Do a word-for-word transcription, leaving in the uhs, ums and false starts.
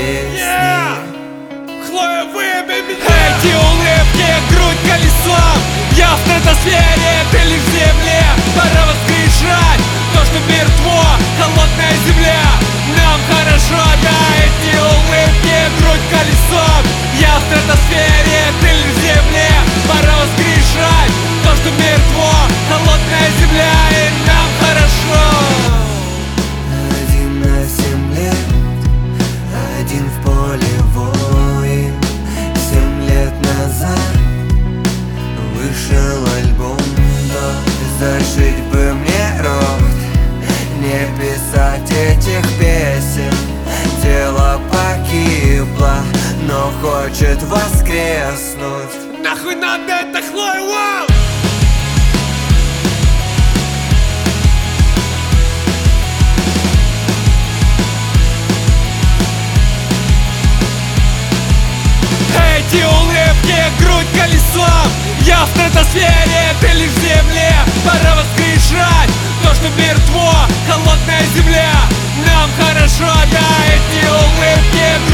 песни. Yeah! Хлоя, выебей меня! Эти улыбки, грудь колесом. Я в стратосфере, ты лишь в земле. Пора воскрешать то, что мертво. Холодная земля, нам хорошо. Да, эти улыбки, грудь колесом. Я в стратосфере, ты лишь в земле. Пора воскрешать то, что мертво. Холодная земля, и нам хорошо. Один на семь лет, один в поле воин. Семь лет назад вышел альбом «Дождь». Зашить бы мне рот, не писать этих песен. Тело погибло, но хочет воскреснуть. Нахуй надо это, Хлоя, вау! Эти улыбки, грудь колесом. Я в стратосфере, ты лишь в земле. Пора воскрешать то, что мертво. Холодная земля, нам хорошо. Да, эти улыбки,